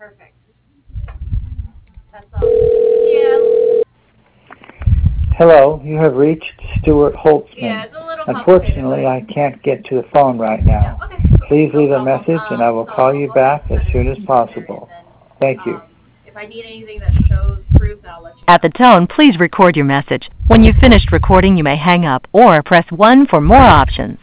Hello, you have reached Stuart Holtzman. Unfortunately, I can't get to the phone right now. Please leave a message and I will call you back as soon as possible. Thank you. At the tone, please record your message. When you've finished recording, you may hang up or press 1 for more options.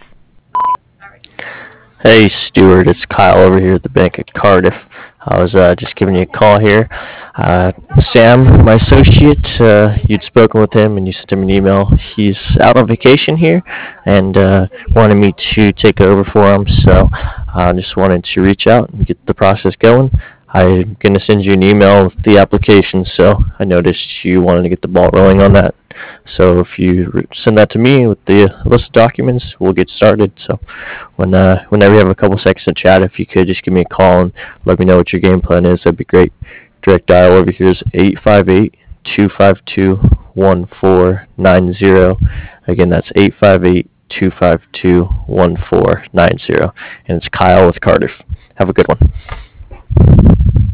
Hey Stuart, it's Kyle over here at the Bank of Cardiff. I was just giving you a call here. Sam, my associate, you'd spoken with him and you sent him an email. He's out on vacation here and wanted me to take over for him, so I just wanted to reach out and get the process going. I'm going to send you an email with the application, so I noticed you wanted to get the ball rolling on that. So if you send that to me with the list of documents, we'll get started. So whenever you have a couple seconds to chat, if you could just give me a call and let me know what your game plan is, that'd be great. Direct dial over here is 858-252-1490. Again, that's 858-252-1490. And it's Kyle with Cardiff. Have a good one.